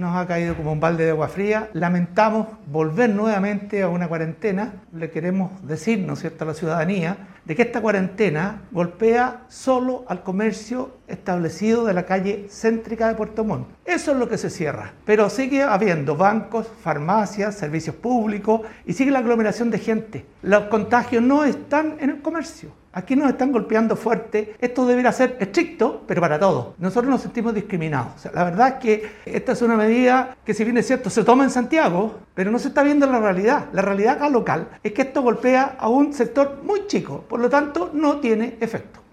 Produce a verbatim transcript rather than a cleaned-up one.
nos ha caído como un balde de agua fría. Lamentamos volver nuevamente a una cuarentena. Le queremos decir, ¿no es cierto?, a la ciudadanía de que esta cuarentena golpea solo al comercio establecido de la calle céntrica de Puerto Montt. Eso es lo que se cierra, pero sigue habiendo bancos, farmacias, servicios públicos y sigue la aglomeración de gente. Los contagios no están en el comercio. Aquí nos están golpeando fuerte. Esto debería ser estricto, pero para todos. Nosotros nos sentimos discriminados. O sea, la verdad es que esta es una medida que, si bien es cierto, se toma en Santiago, pero no se está viendo la realidad. La realidad acá local es que esto golpea a un sector muy chico, por lo tanto no tiene efecto.